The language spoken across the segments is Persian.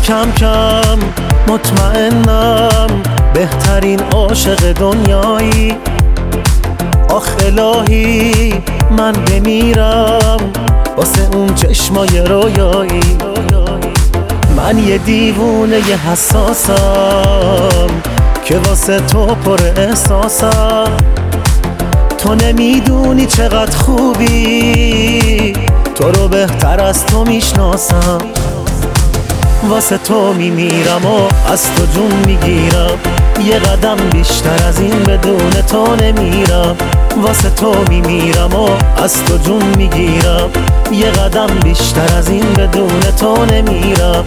کم کم مطمئنم بهترین عاشق دنیایی. آخ الهی من بمیرم واسه اون چشمای رویایی. من یه دیوونه یه حساسم که واسه تو پر احساسم. تو نمیدونی چقدر خوبی، تو رو بهتر از تو میشناسم. واسه تو میمیرم و از تو جون میگیرم، یه قدم بیشتر از این بدون تو نمیرم. واسه تو میمیرم و از تو جون میگیرم، یه قدم بیشتر از این بدون تو نمیرم.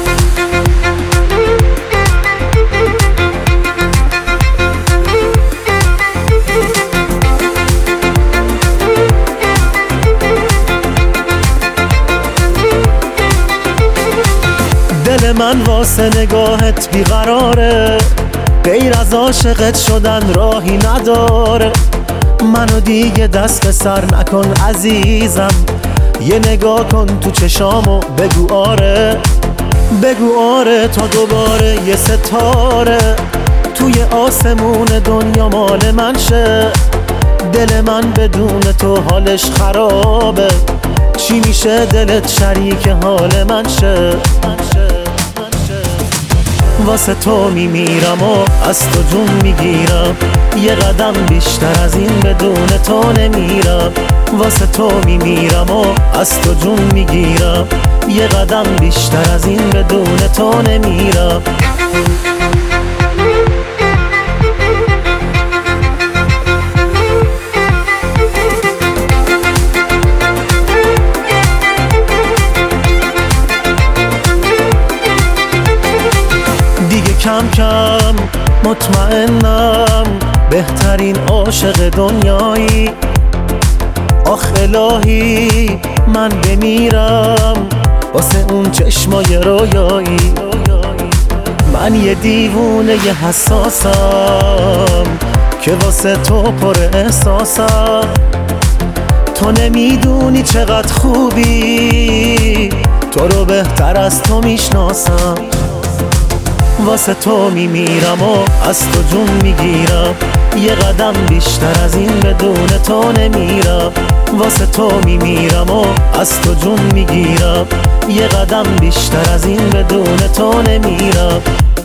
دل من واسه نگاهت بیقراره، غیر از عاشقت شدن راهی نداره. منو دیگه دست به سر نکن عزیزم، یه نگاه کن تو چشامو بگو آره. بگو آره تا دوباره یه ستاره توی آسمون دنیا مال من شه. دل من بدون تو حالش خرابه، چی میشه دلت شریک حال من شه. واسه تو میمیرم و از تو جون میگیرم، یه قدم بیشتر از این بدون تو نمیرم. واسه تو میمیرم و از تو جون میگیرم، یه قدم بیشتر از این بدون تو نمیرم. کم کم مطمئنم بهترین عاشق دنیایی. آخ الهی من بمیرم واسه اون چشمای رویایی. من یه دیوونه یه حساسم که واسه تو پر احساسم. تو نمیدونی چقدر خوبی، تو رو بهتر از تو میشناسم. واسه تو میمیرم و از تو جون میگیرم، یه قدم بیشتر از این بدون تو نمیرم. واسه تو میمیرم و از تو جون میگیرم، یه قدم بیشتر از این بدون تو نمیرم.